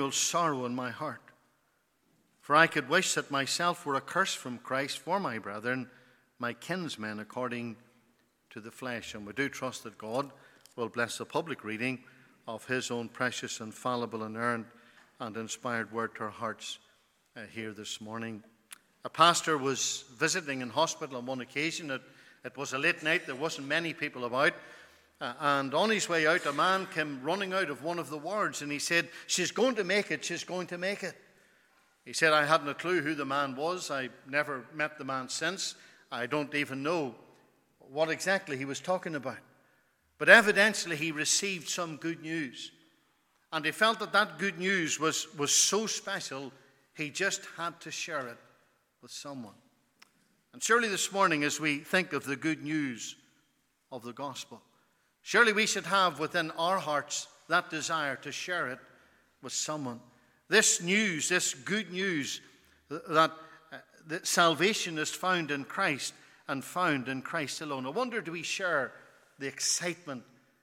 continual sorrow in my heart. For I could wish that myself were accursed from Christ for my brethren, my kinsmen according to the flesh. And we do trust that God will bless the public reading of his own precious, infallible, inerrant, and inspired word to our hearts here this morning. A pastor was visiting in hospital on one occasion. It was a late night. There wasn't many people about. And on his way out, a man came running out of one of the wards, and he said, "She's going to make it. She's going to make it." He said, "I hadn't a clue who the man was. I never met the man since. I don't even know what exactly he was talking about. But evidently he received some good news. And he felt that that good news was so special, he just had to share it with someone." And surely this morning, as we think of the good news of the gospel, surely we should have within our hearts that desire to share it with someone. This news, this good news that salvation is found in Christ and found in Christ alone. I wonder, do we share the excitement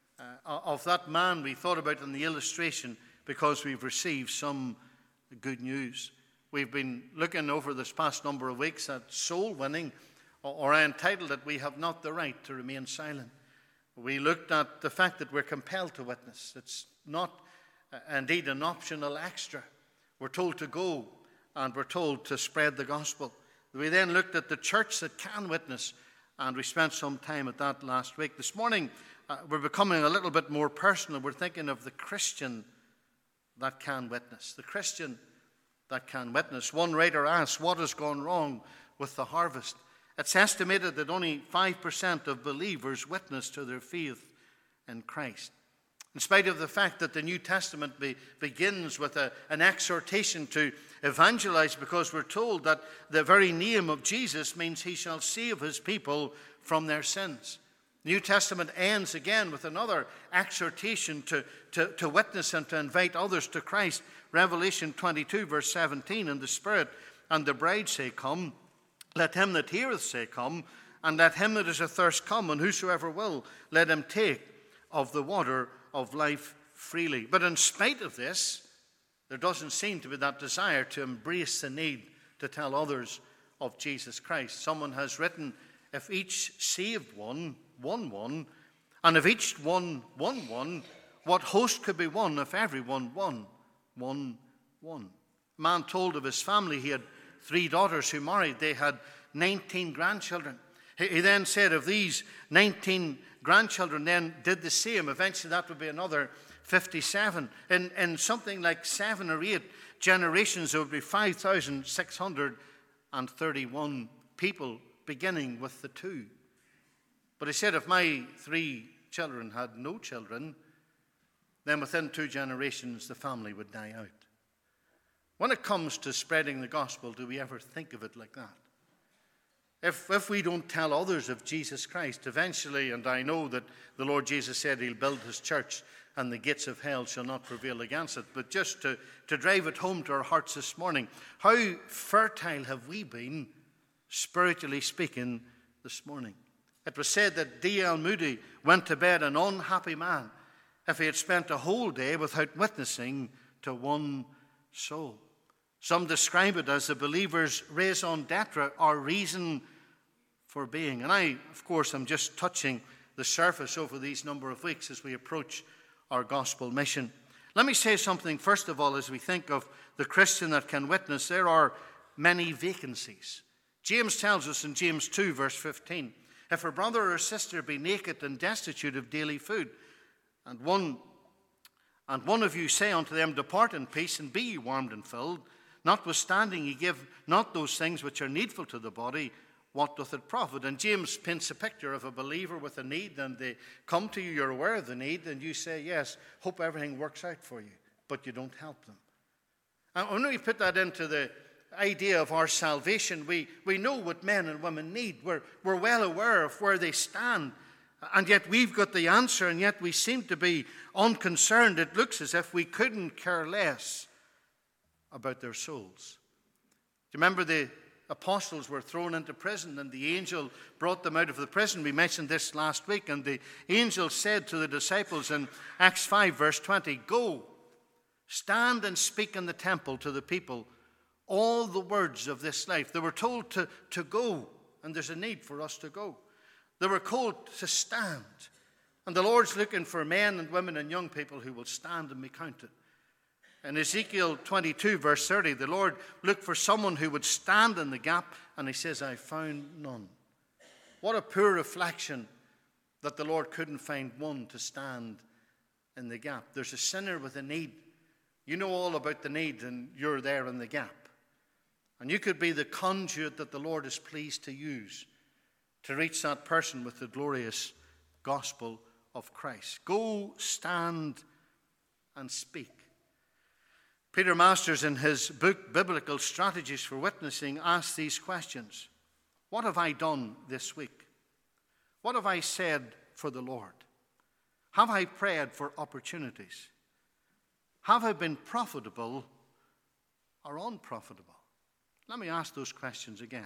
of that man we thought about in the illustration because we've received some good news? We've been looking over this past number of weeks at soul winning, or I entitled it, "We Have Not the Right to Remain Silent." We looked at the fact that we're compelled to witness. It's not indeed an optional extra. We're told to go, and we're told to spread the gospel. We then looked at the church that can witness, and we spent some time at that last week. This morning, we're becoming a little bit more personal. We're thinking of the Christian that can witness. The Christian that can witness. One writer asks, what has gone wrong with the harvest? It's estimated that only 5% of believers witness to their faith in Christ. In spite of the fact that the New Testament begins with an exhortation to evangelize, because we're told that the very name of Jesus means he shall save his people from their sins. The New Testament ends again with another exhortation to witness and to invite others to Christ. Revelation 22, verse 17, "And the Spirit and the bride say, Come. Let him that heareth say, Come. And let him that is athirst come. And whosoever will, let him take of the water of life freely." But in spite of this, there doesn't seem to be that desire to embrace the need to tell others of Jesus Christ. Someone has written, if each saved one, won one, and if each one won one, what host could be won if everyone won one? A man told of his family he had 3 daughters who married. They had 19 grandchildren. He then said if these 19 grandchildren then did the same, eventually that would be another 57. In something like 7 or 8 generations, there would be 5,631 people, beginning with the 2. But he said if my 3 children had no children, then within 2 generations the family would die out. When it comes to spreading the gospel, do we ever think of it like that? If we don't tell others of Jesus Christ, eventually, and I know that the Lord Jesus said he'll build his church and the gates of hell shall not prevail against it, but just to drive it home to our hearts this morning, how fertile have we been, spiritually speaking, this morning? It was said that D.L. Moody went to bed an unhappy man if he had spent a whole day without witnessing to one soul. Some describe it as the believer's raison d'etre, or reason for being. And I, of course, am just touching the surface over these number of weeks as we approach our gospel mission. Let me say something, first of all, as we think of the Christian that can witness. There are many vacancies. James tells us in James 2, verse 15, if a brother or sister be naked and destitute of daily food, and one of you say unto them, Depart in peace, and be ye warmed and filled, notwithstanding ye give not those things which are needful to the body, what doth it profit? And James paints a picture of a believer with a need, and they come to you, you're aware of the need, and you say, yes, hope everything works out for you, but you don't help them. And when we put that into the idea of our salvation, we know what men and women need. We're well aware of where they stand, and yet we've got the answer, and yet we seem to be unconcerned. It looks as if we couldn't care less about their souls. Do you remember the apostles were thrown into prison, and the angel brought them out of the prison? We mentioned this last week, and the angel said to the disciples in Acts 5, verse 20, Go, Stand and speak in the temple to the people all the words of this life. They were told to go, and there's a need for us to go. They were called to stand. And the Lord's looking for men and women and young people who will stand and be counted. In Ezekiel 22, verse 30, the Lord looked for someone who would stand in the gap, and he says, I found none. What a poor reflection that the Lord couldn't find one to stand in the gap. There's a sinner with a need. You know all about the need, and you're there in the gap. And you could be the conduit that the Lord is pleased to use to reach that person with the glorious gospel of Christ. Go, stand, and speak. Peter Masters, in his book, Biblical Strategies for Witnessing, asks these questions. What have I done this week? What have I said for the Lord? Have I prayed for opportunities? Have I been profitable or unprofitable? Let me ask those questions again.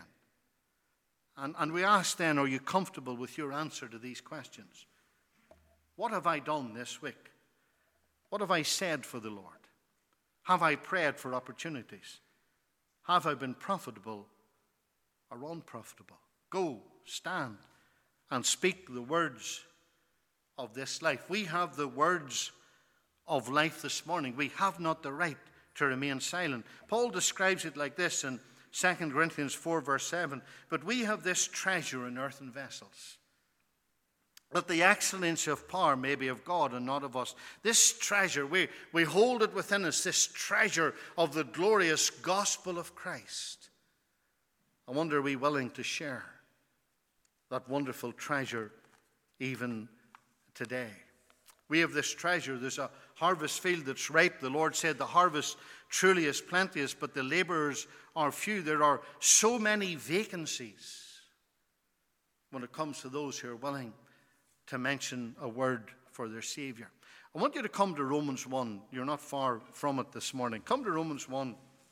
And we ask then, are you comfortable with your answer to these questions? What have I done this week? What have I said for the Lord? Have I prayed for opportunities? Have I been profitable or unprofitable? Go, stand, and speak the words of this life. We have the words of life this morning. We have not the right to remain silent. Paul describes it like this in 2 Corinthians 4, verse 7. But we have this treasure in earthen vessels, that the excellence of power may be of God and not of us. This treasure, we hold it within us, this treasure of the glorious gospel of Christ. I wonder, are we willing to share that wonderful treasure even today? We have this treasure. There's a harvest field that's ripe. The Lord said the harvest truly is plenteous, but the laborers are few. There are so many vacancies when it comes to those who are willing to mention a word for their Savior. I want you to come to Romans 1. You're not far from it this morning. Come to Romans 1.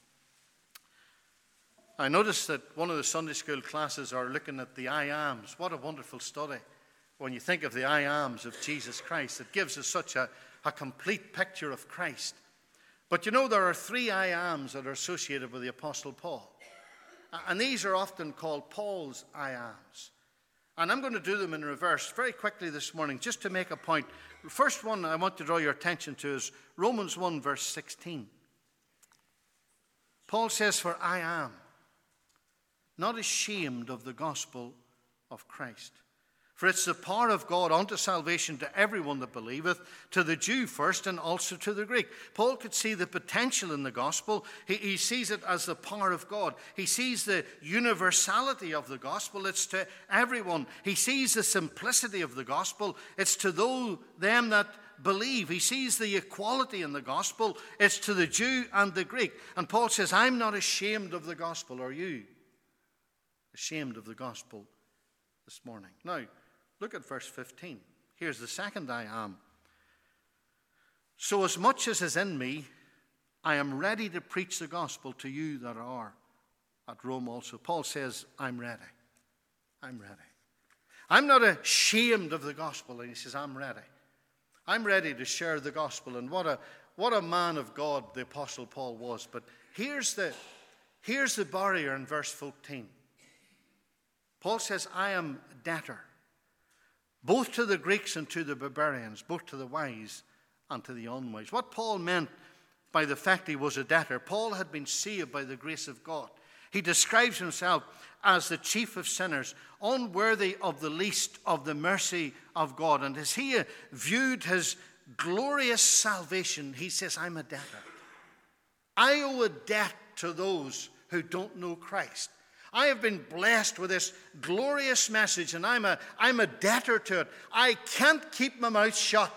I noticed that one of the Sunday school classes are looking at the I ams. What a wonderful study. When you think of the I ams of Jesus Christ, it gives us such a complete picture of Christ. But you know, there are 3 I ams that are associated with the Apostle Paul. And these are often called Paul's I ams. And I'm going to do them in reverse very quickly this morning, just to make a point. The first one I want to draw your attention to is Romans 1, verse 16. Paul says, for I am not ashamed of the gospel of Christ. For it's the power of God unto salvation to everyone that believeth, to the Jew first and also to the Greek. Paul could see the potential in the gospel. He sees it as the power of God. He sees the universality of the gospel. It's to everyone. He sees the simplicity of the gospel. It's to them that believe. He sees the equality in the gospel. It's to the Jew and the Greek. And Paul says, I'm not ashamed of the gospel. Are you ashamed of the gospel this morning? Now, look at verse 15. Here's the second I am. So as much as is in me, I am ready to preach the gospel to you that are at Rome also. Paul says, I'm ready. I'm ready. I'm not ashamed of the gospel. And he says, I'm ready. I'm ready to share the gospel. And what a man of God the Apostle Paul was. But here's the barrier in verse 14. Paul says, I am debtor, both to the Greeks and to the barbarians, both to the wise and to the unwise. What Paul meant by the fact he was a debtor, Paul had been saved by the grace of God. He describes himself as the chief of sinners, unworthy of the least of the mercy of God. And as he viewed his glorious salvation, he says, I'm a debtor. I owe a debt to those who don't know Christ. I have been blessed with this glorious message, and I'm a debtor to it. I can't keep my mouth shut.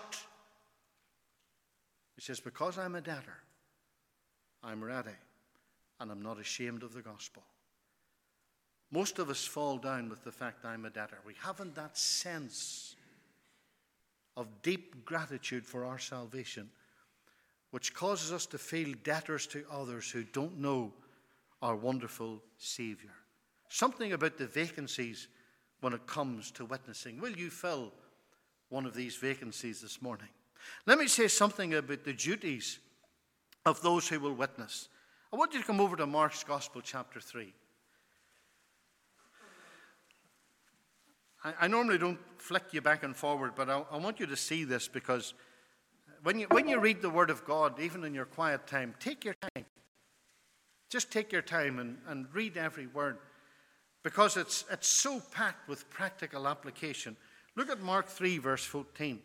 He says, because I'm a debtor, I'm ready, and I'm not ashamed of the gospel. Most of us fall down with the fact I'm a debtor. We haven't that sense of deep gratitude for our salvation, which causes us to feel debtors to others who don't know our wonderful Savior. Something about the vacancies when it comes to witnessing. Will you fill one of these vacancies this morning? Let me say something about the duties of those who will witness. I want you to come over to Mark's Gospel, chapter 3. I normally don't flick you back and forward, but I want you to see this, because when you read the Word of God, even in your quiet time, take your time. Just take your time and read every word, because it's so packed with practical application. Look at Mark 3, verse 14.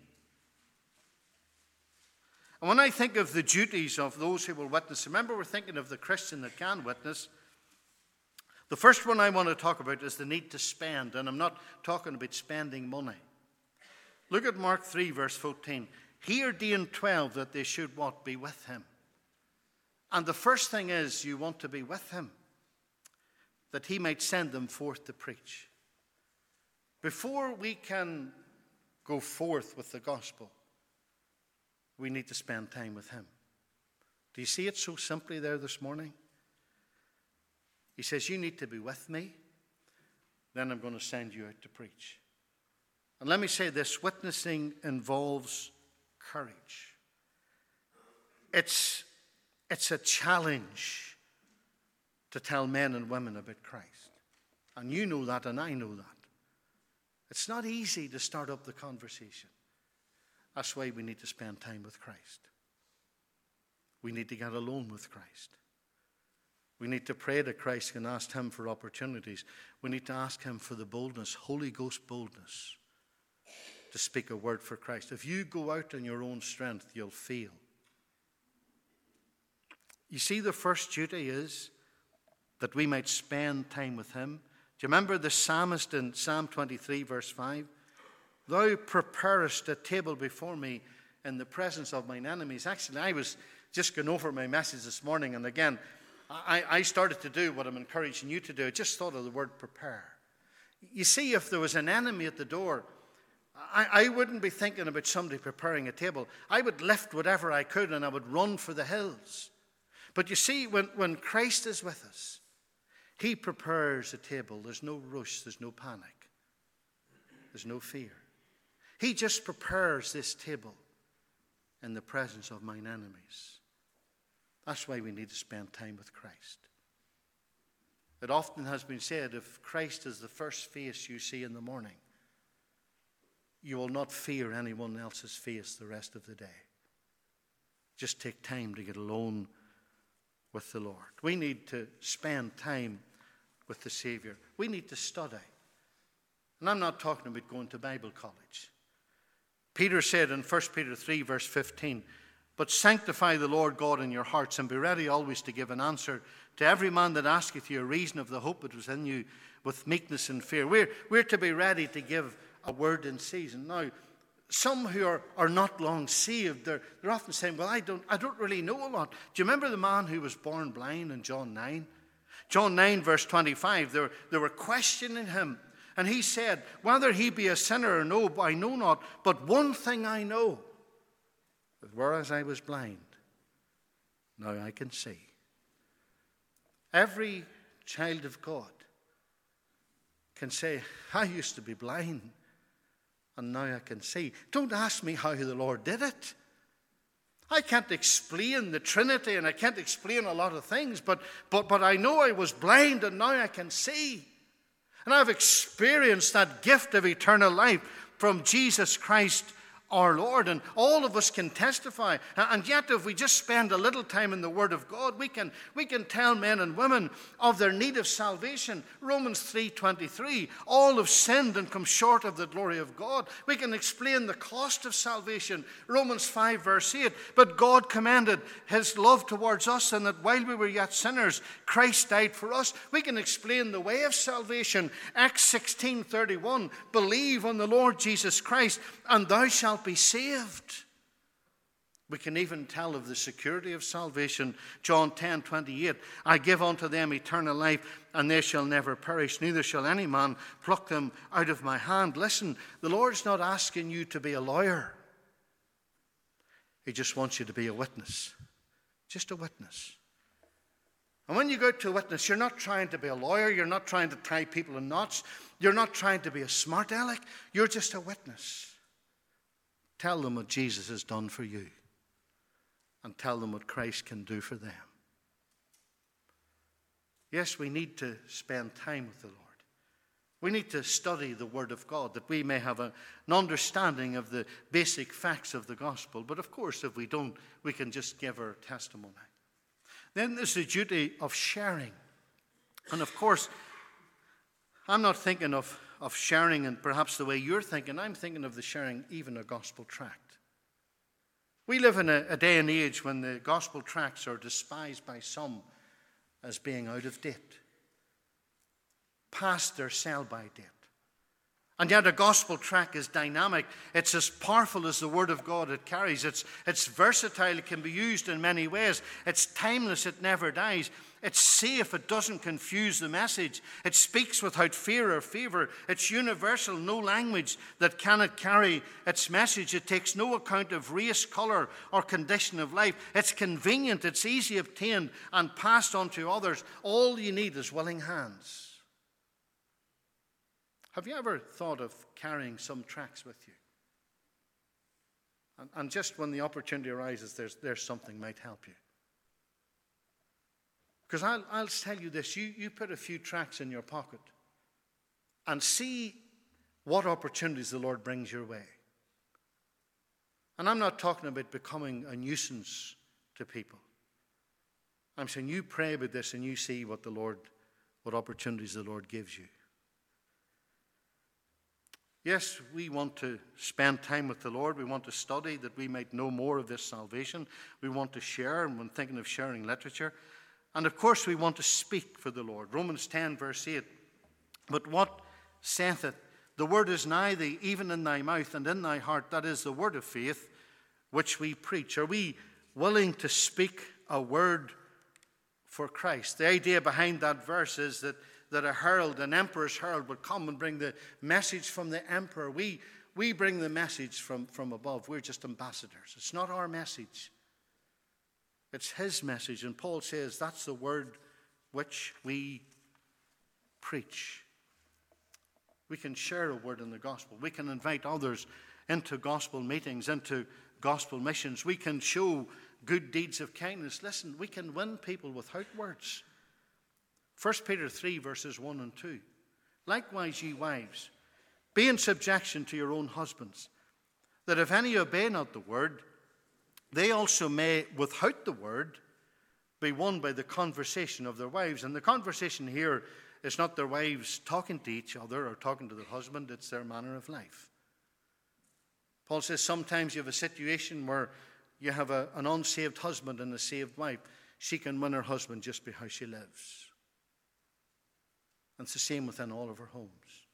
And when I think of the duties of those who will witness, remember, we're thinking of the Christian that can witness. The first one I want to talk about is the need to spend, and I'm not talking about spending money. Look at Mark 3, verse 14. He ordained 12 that they should what? Be with him. And the first thing is, you want to be with him, that he might send them forth to preach. Before we can go forth with the gospel, we need to spend time with him. Do you see it so simply there this morning? He says, you need to be with me, then I'm going to send you out to preach. And let me say this, witnessing involves courage. It's a challenge to tell men and women about Christ. And you know that, and I know that. It's not easy to start up the conversation. That's why we need to spend time with Christ. We need to get alone with Christ. We need to pray to Christ and ask him for opportunities. We need to ask him for the boldness, Holy Ghost boldness, to speak a word for Christ. If you go out in your own strength, you'll fail. You see, the first duty is that we might spend time with him. Do you remember the psalmist in Psalm 23, verse 5? Thou preparest a table before me in the presence of mine enemies. Actually, I was just going over my message this morning, and again, I started to do what I'm encouraging you to do. I just thought of the word prepare. You see, if there was an enemy at the door, I wouldn't be thinking about somebody preparing a table. I would lift whatever I could and I would run for the hills. But you see, when Christ is with us, he prepares a table. There's no rush, there's no panic, there's no fear. He just prepares this table in the presence of mine enemies. That's why we need to spend time with Christ. It often has been said, if Christ is the first face you see in the morning, you will not fear anyone else's face the rest of the day. Just take time to get alone with the Lord. We need to spend time with the Savior. We need to study. And I'm not talking about going to Bible college. Peter said in 1 Peter 3, verse 15, but sanctify the Lord God in your hearts, and be ready always to give an answer to every man that asketh you a reason of the hope that was in you, with meekness and fear. We're to be ready to give a word in season. Now, some who are not long saved, they're often saying, well, I don't really know a lot. Do you remember the man who was born blind in John 9? John 9, verse 25, they were questioning him. And he said, whether he be a sinner or no, I know not. But one thing I know, that whereas I was blind, now I can see. Every child of God can say, I used to be blind, and now I can see. Don't ask me how the Lord did it. I can't explain the Trinity, and I can't explain a lot of things, but I know I was blind, and now I can see. And I've experienced that gift of eternal life from Jesus Christ our Lord, and all of us can testify. And yet, if we just spend a little time in the Word of God, we can tell men and women of their need of salvation. Romans 3:23, all have sinned and come short of the glory of God. We can explain the cost of salvation. Romans 5, verse 8, but God commended his love towards us, and that while we were yet sinners, Christ died for us. We can explain the way of salvation. Acts 16:31, believe on the Lord Jesus Christ, and thou shalt be saved. We can even tell of the security of salvation. John 10:28, I give unto them eternal life, and they shall never perish, neither shall any man pluck them out of my hand. Listen, the Lord's not asking you to be a lawyer. He just wants you to be a witness. Just a witness. And when you go to a witness, you're not trying to be a lawyer. You're not trying to tie people in knots. You're not trying to be a smart aleck. You're just a witness. Tell them what Jesus has done for you. and tell them what Christ can do for them. Yes, we need to spend time with the Lord. We need to study the Word of God that we may have an understanding of the basic facts of the gospel. But of course, if we don't, we can just give our testimony. Then there's the duty of sharing. And of course, I'm not thinking of sharing in perhaps the way you're thinking. I'm thinking of the sharing even a gospel tract. We live in a day and age when the gospel tracts are despised by some as being out of date, past their sell-by date. And yet a gospel tract is dynamic. It's as powerful as the Word of God it carries. It's versatile. It can be used in many ways. It's timeless. It never dies. It's safe. It doesn't confuse the message. It speaks without fear or favor. It's universal. No language that cannot carry its message. It takes no account of race, colour, or condition of life. It's convenient. It's easy obtained and passed on to others. All you need is willing hands. Have you ever thought of carrying some tracts with you? And just when the opportunity arises, there's something might help you. Because I'll tell you this, you put a few tracts in your pocket and see what opportunities the Lord brings your way. And I'm not talking about becoming a nuisance to people. I'm saying you pray about this and you see what opportunities the Lord gives you. Yes, we want to spend time with the Lord. We want to study that we might know more of this salvation. We want to share, and when thinking of sharing literature. And of course, we want to speak for the Lord. Romans 10, verse 8. But what saith it? The word is nigh thee, even in thy mouth and in thy heart. That is the word of faith which we preach. Are we willing to speak a word for Christ? The idea behind that verse is that a herald, an emperor's herald, would come and bring the message from the emperor. We bring the message from above. We're just ambassadors. It's not our message. It's his message. And Paul says that's the word which we preach. We can share a word in the gospel. We can invite others into gospel meetings, into gospel missions. We can show good deeds of kindness. Listen, we can win people without words. 1 Peter 3, verses 1 and 2. Likewise, ye wives, be in subjection to your own husbands, that if any obey not the word, they also may, without the word, be won by the conversation of their wives. And the conversation here is not their wives talking to each other or talking to their husband, it's their manner of life. Paul says sometimes you have a situation where you have an unsaved husband and a saved wife. She can win her husband just by how she lives. And it's the same within all of our homes.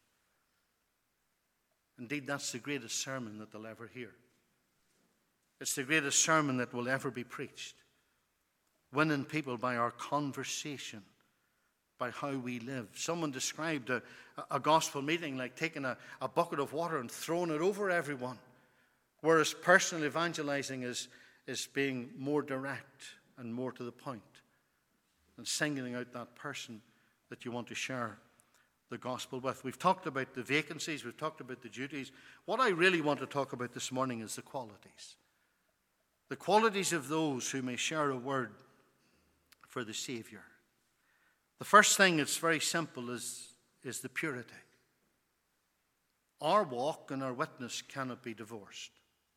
Indeed, that's the greatest sermon that they'll ever hear. It's the greatest sermon that will ever be preached. Winning people by our conversation, by how we live. Someone described a gospel meeting like taking a bucket of water and throwing it over everyone, whereas personal evangelizing is being more direct and more to the point and singling out that person that you want to share the gospel with. We've talked about the vacancies, we've talked about the duties. What I really want to talk about this morning is the qualities. The qualities of those who may share a word for the Savior. The first thing, it's very simple, is the purity. Our walk and our witness cannot be divorced.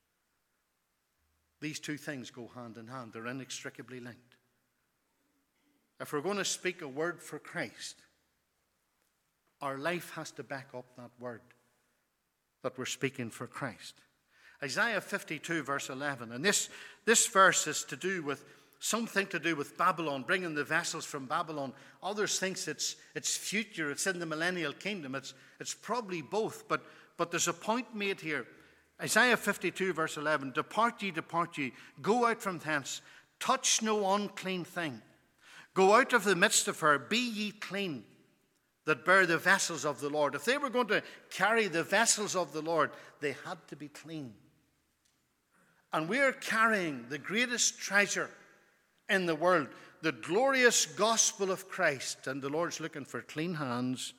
These two things go hand in hand. They're inextricably linked. If we're going to speak a word for Christ, our life has to back up that word that we're speaking for Christ. Isaiah 52, verse 11. And this verse is to do with something to do with Babylon, bringing the vessels from Babylon. Others think it's future, it's in the millennial kingdom. It's probably both, but there's a point made here. Isaiah 52, verse 11. Depart ye, go out from thence, touch no unclean thing. Go out of the midst of her, be ye clean, that bear the vessels of the Lord. If they were going to carry the vessels of the Lord, they had to be clean. And we are carrying the greatest treasure in the world, the glorious gospel of Christ. And the Lord's looking for clean hands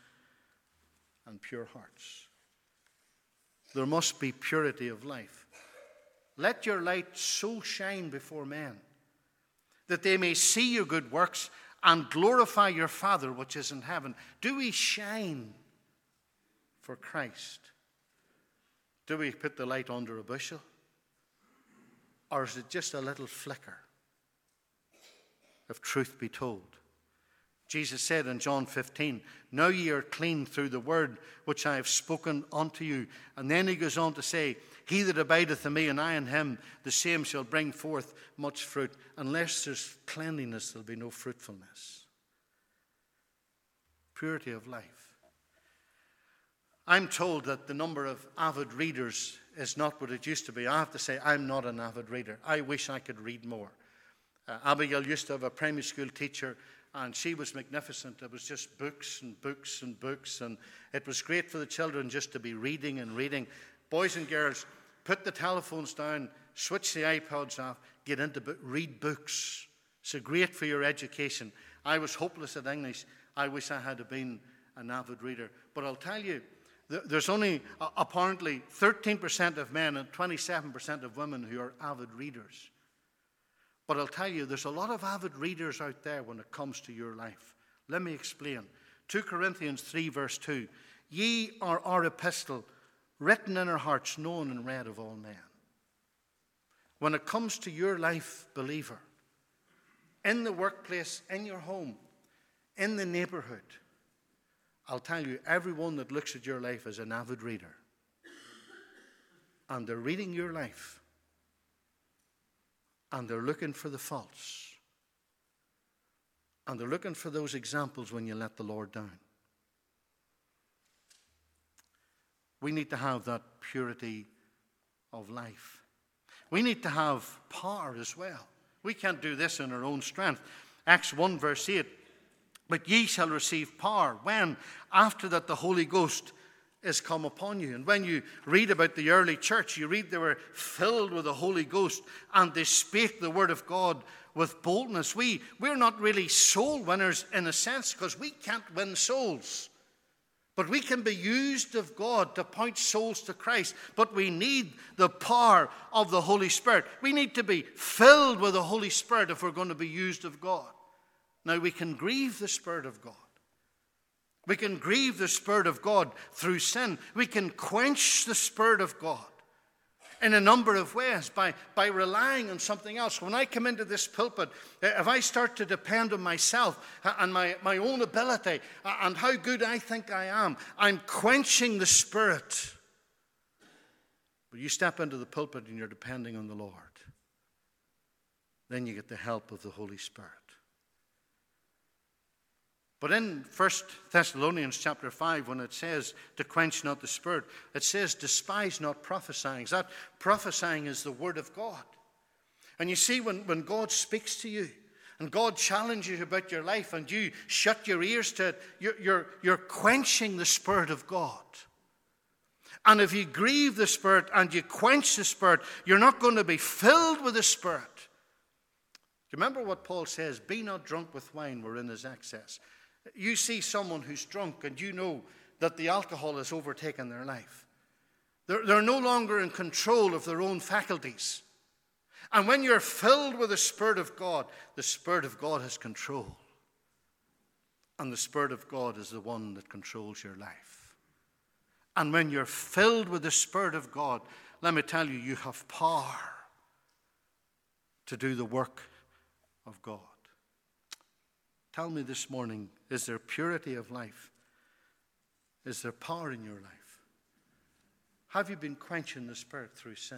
and pure hearts. There must be purity of life. let your light so shine before men, that they may see your good works and glorify your Father which is in heaven. Do we shine for Christ? Do we put the light under a bushel? Or is it just a little flicker? If truth be told, Jesus said in John 15, now ye are clean through the word which I have spoken unto you. And then he goes on to say, he that abideth in me and I in him, the same shall bring forth much fruit. Unless there's cleanliness, there'll be no fruitfulness. Purity of life. I'm told that the number of avid readers is not what it used to be. I have to say, I'm not an avid reader. I wish I could read more. Abigail used to have a primary school teacher, and she was magnificent. It was just books and books and books, and it was great for the children just to be reading and reading. Boys and girls, put the telephones down, switch the iPods off, get into read books. It's great for your education. I was hopeless at English. I wish I had been an avid reader. But I'll tell you, there's only apparently 13% of men and 27% of women who are avid readers. But I'll tell you, there's a lot of avid readers out there when it comes to your life. Let me explain. 2 Corinthians 3 verse 2. Ye are our epistle, written in our hearts, known and read of all men. When it comes to your life, believer, in the workplace, in your home, in the neighborhood, I'll tell you, everyone that looks at your life is an avid reader. And they're reading your life. And they're looking for the faults. And they're looking for those examples when you let the Lord down. We need to have that purity of life. We need to have power as well. We can't do this in our own strength. Acts 1 verse 8. But ye shall receive power when? After that the Holy Ghost is come upon you. And when you read about the early church, you read they were filled with the Holy Ghost and they spake the word of God with boldness. We're not really soul winners in a sense because we can't win souls. But we can be used of God to point souls to Christ. But we need the power of the Holy Spirit. We need to be filled with the Holy Spirit if we're going to be used of God. Now, we can grieve the Spirit of God. We can grieve the Spirit of God through sin. We can quench the Spirit of God in a number of ways by relying on something else. When I come into this pulpit, if I start to depend on myself and my own ability and how good I think I am, I'm quenching the Spirit. But you step into the pulpit and you're depending on the Lord. Then you get the help of the Holy Spirit. But in 1 Thessalonians chapter 5, when it says to quench not the Spirit, it says despise not prophesying. That prophesying is the word of God. And you see, when God speaks to you and God challenges you about your life and you shut your ears to it, you're quenching the Spirit of God. And if you grieve the Spirit and you quench the Spirit, you're not going to be filled with the Spirit. Remember what Paul says, be not drunk with wine wherein is excess. You see someone who's drunk and you know that the alcohol has overtaken their life. They're no longer in control of their own faculties. And when you're filled with the Spirit of God has control. And the Spirit of God is the one that controls your life. And when you're filled with the Spirit of God, let me tell you, you have power to do the work of God. Tell me this morning, is there purity of life? Is there power in your life? Have you been quenching the Spirit through sin?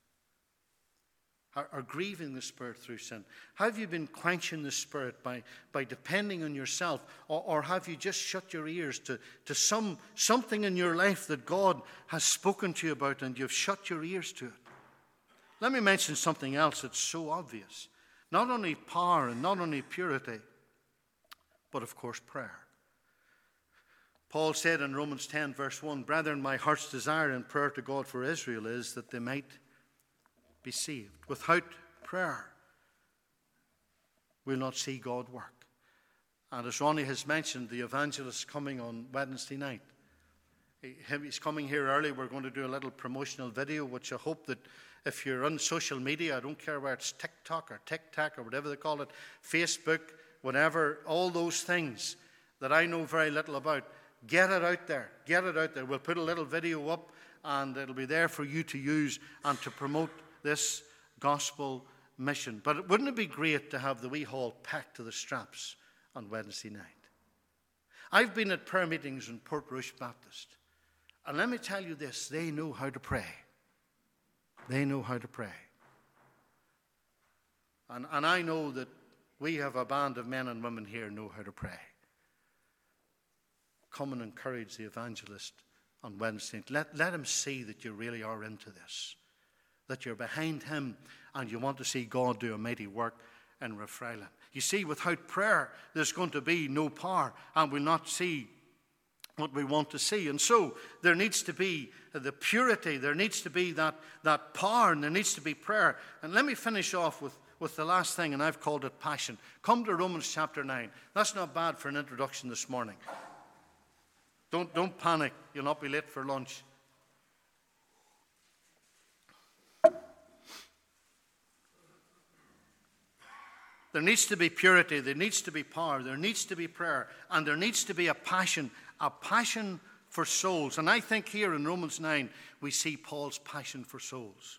Or grieving the Spirit through sin? Have you been quenching the Spirit by depending on yourself? Or have you just shut your ears to something in your life that God has spoken to you about and you've shut your ears to it? Let me mention something else that's so obvious. Not only power and not only purity, but of course prayer. Paul said in Romans 10 verse 1, brethren, my heart's desire and prayer to God for Israel is that they might be saved. Without prayer, we'll not see God work. And as Ronnie has mentioned, the evangelist coming on Wednesday night, He's coming here early. We're going to do a little promotional video, which I hope that if you're on social media, I don't care whether it's TikTok or TikTok or whatever they call it, Facebook, whatever, all those things that I know very little about, get it out there. Get it out there. We'll put a little video up, and it'll be there for you to use and to promote this gospel mission. But wouldn't it be great to have the wee hall packed to the straps on Wednesday night? I've been at prayer meetings in Portrush Baptist, and let me tell you this, they know how to pray. They know how to pray. And I know that we have a band of men and women here who know how to pray. Come and encourage the evangelist on Wednesday. Let him see that you really are into this, that you're behind him and you want to see God do a mighty work in Rathfriland. You see, without prayer, there's going to be no power, and we'll not see what we want to see. And so there needs to be the purity, there needs to be that power, and there needs to be prayer. And let me finish off with the last thing, and I've called it passion. Come to Romans chapter 9. That's not bad for an introduction this morning. Don't panic. You'll not be late for lunch. There needs to be purity, there needs to be power, there needs to be prayer, and there needs to be a passion for souls. And I think here in Romans 9, we see Paul's passion for souls.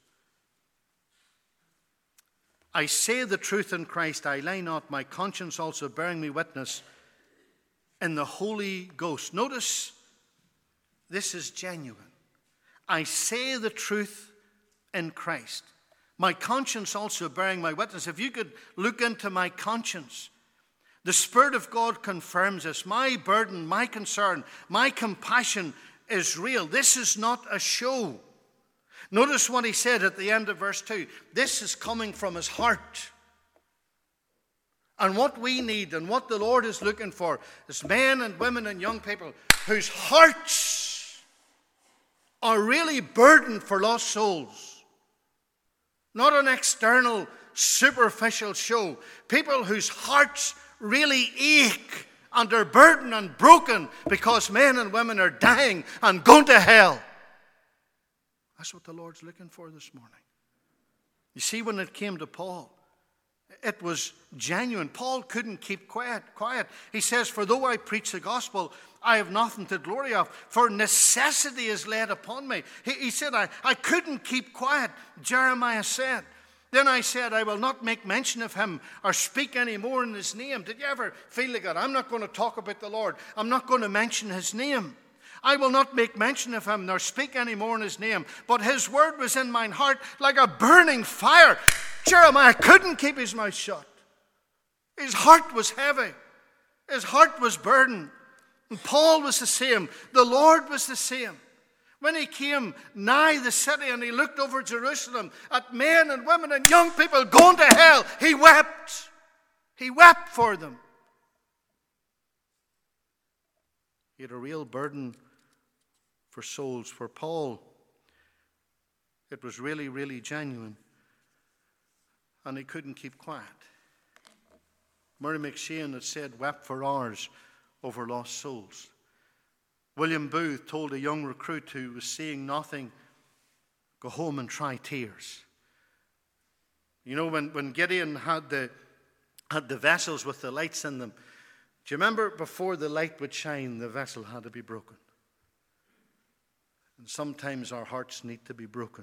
I say the truth in Christ, I lie not, my conscience also bearing me witness in the Holy Ghost. Notice, this is genuine. I say the truth in Christ. My conscience also bearing my witness. If you could look into my conscience, the Spirit of God confirms this. My burden, my concern, my compassion is real. This is not a show. Notice what he said at the end of verse 2. This is coming from his heart. And what we need and what the Lord is looking for is men and women and young people whose hearts are really burdened for lost souls. Not an external, superficial show. People whose hearts really ache and are burdened and broken because men and women are dying and going to hell. That's what the Lord's looking for this morning. You see, when it came to Paul, it was genuine. Paul couldn't keep quiet. He says, for though I preach the gospel, I have nothing to glory of, for necessity is laid upon me. He said, I couldn't keep quiet. Jeremiah said. Then I said, I will not make mention of him or speak any more in his name. Did you ever feel like that? I'm not going to talk about the Lord. I'm not going to mention his name. I will not make mention of him nor speak any more in his name. But his word was in mine heart like a burning fire. Jeremiah couldn't keep his mouth shut. His heart was heavy. His heart was burdened. And Paul was the same. The Lord was the same. When he came nigh the city and he looked over Jerusalem at men and women and young people going to hell, he wept. He wept for them. He had a real burden for souls. For Paul, it was really, really genuine. And he couldn't keep quiet. Murray McShane had said, wept for hours over lost souls. William Booth told a young recruit who was seeing nothing, go home and try tears. You know, when Gideon had the vessels with the lights in them, do you remember before the light would shine, the vessel had to be broken? And sometimes our hearts need to be broken.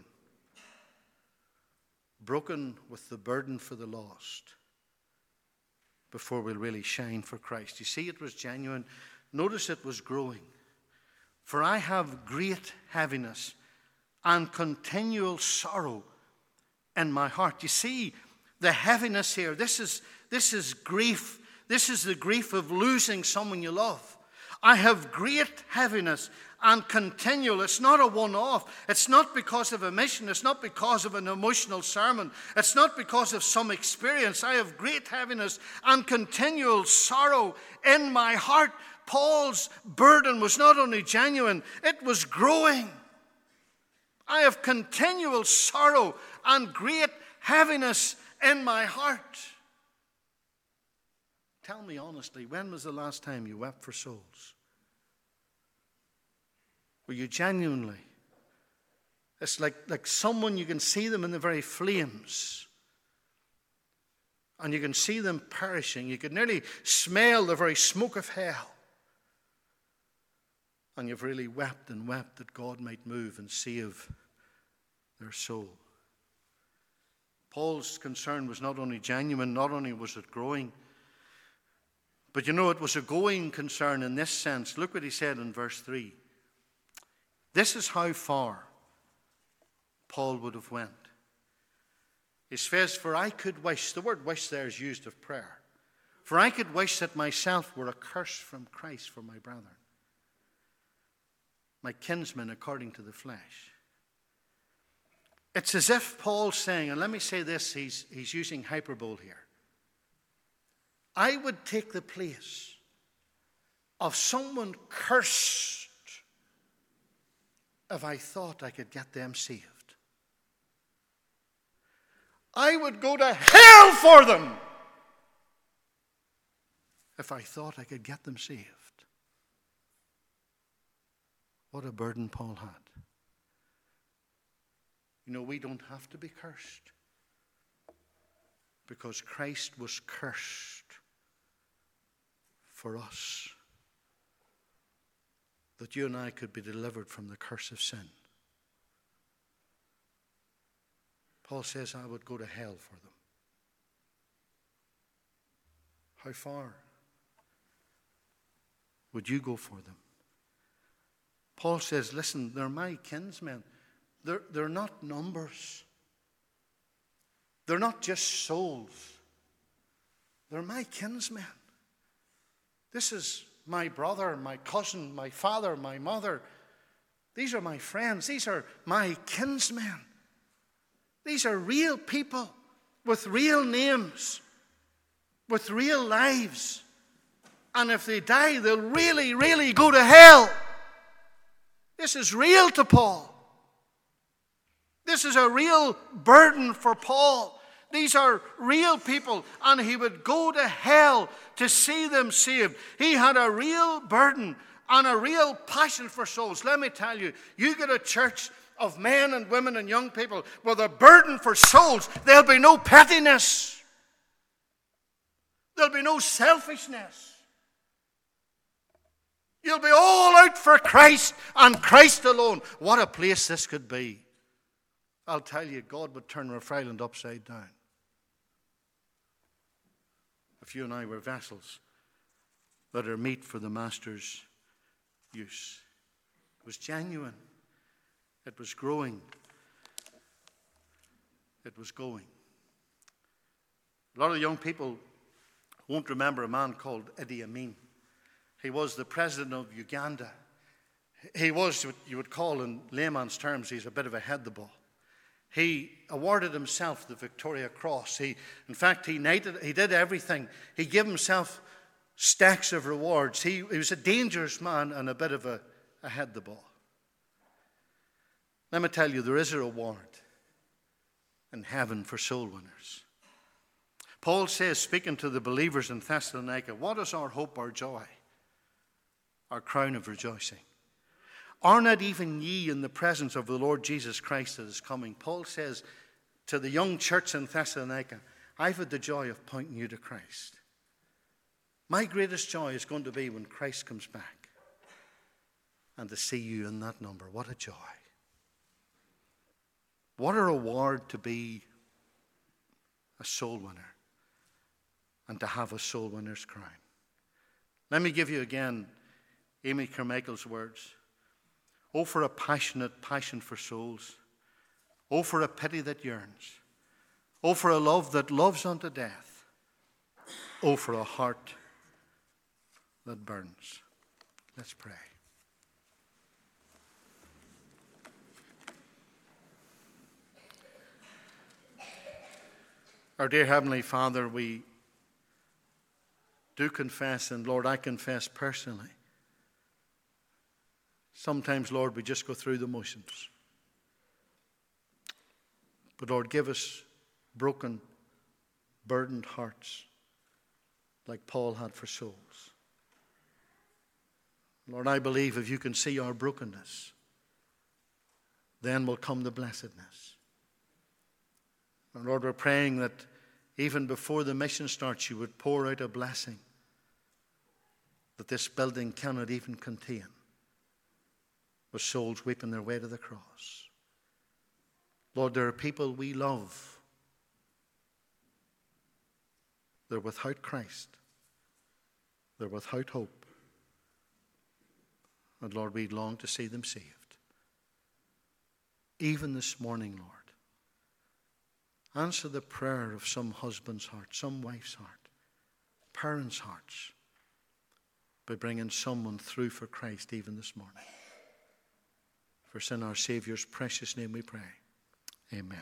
Broken with the burden for the lost before we'll really shine for Christ. You see, it was genuine. Notice it was growing. For I have great heaviness and continual sorrow in my heart. You see, the heaviness here, this is grief. This is the grief of losing someone you love. I have great heaviness and continual. It's not a one-off. It's not because of a mission. It's not because of an emotional sermon. It's not because of some experience. I have great heaviness and continual sorrow in my heart. Paul's burden was not only genuine, it was growing. I have continual sorrow and great heaviness in my heart. Tell me honestly, when was the last time you wept for souls? Will you genuinely? It's like someone, you can see them in the very flames. And you can see them perishing. You can nearly smell the very smoke of hell. And you've really wept and wept that God might move and save their soul. Paul's concern was not only genuine, not only was it growing, but it was a going concern in this sense. Look what he said in verse 3. This is how far Paul would have went. He says, for I could wish, the word wish there is used of prayer. For I could wish that myself were accursed from Christ for my brethren, my kinsmen according to the flesh. It's as if Paul's saying, and let me say this, he's using hyperbole here. I would take the place of someone cursed if I thought I could get them saved. I would go to hell for them if I thought I could get them saved. What a burden Paul had. We don't have to be cursed because Christ was cursed for us, that you and I could be delivered from the curse of sin. Paul says, I would go to hell for them. How far would you go for them? Paul says, listen, they're my kinsmen. They're not numbers. They're not just souls. They're my kinsmen. This is my brother, my cousin, my father, my mother. These are my friends. These are my kinsmen. These are real people with real names, with real lives. And if they die, they'll really, really go to hell. This is real to Paul. This is a real burden for Paul. These are real people, and he would go to hell to see them saved. He had a real burden and a real passion for souls. Let me tell you, you get a church of men and women and young people with a burden for souls, there'll be no pettiness. There'll be no selfishness. You'll be all out for Christ and Christ alone. What a place this could be. I'll tell you, God would turn Rough Island upside down if you and I were vessels that are meet for the Master's use. It was genuine. It was growing. It was going. A lot of young people won't remember a man called Idi Amin. He was the president of Uganda. He was what you would call in layman's terms, he's a bit of a head the ball. He awarded himself the Victoria Cross. In fact, he did everything. He gave himself stacks of rewards. He was a dangerous man and a bit of a head the ball. Let me tell you, there is a reward in heaven for soul winners. Paul says, speaking to the believers in Thessalonica, what is our hope, our joy, our crown of rejoicing? Are not even ye in the presence of the Lord Jesus Christ that is coming? Paul says to the young church in Thessalonica, I've had the joy of pointing you to Christ. My greatest joy is going to be when Christ comes back and to see you in that number. What a joy. What a reward to be a soul winner and to have a soul winner's crown. Let me give you again Amy Carmichael's words. Oh, for a passionate passion for souls. Oh, for a pity that yearns. Oh, for a love that loves unto death. Oh, for a heart that burns. Let's pray. Our dear Heavenly Father, we do confess, and Lord, I confess personally, sometimes, Lord, we just go through the motions. But Lord, give us broken, burdened hearts like Paul had for souls. Lord, I believe if you can see our brokenness, then will come the blessedness. And Lord, we're praying that even before the mission starts, you would pour out a blessing that this building cannot even contain, with souls weeping their way to the cross. Lord, there are people we love. They're without Christ. They're without hope. And Lord, we long to see them saved. Even this morning, Lord, answer the prayer of some husband's heart, some wife's heart, parents' hearts, by bringing someone through for Christ even this morning. For in our Saviour's precious name we pray. Amen.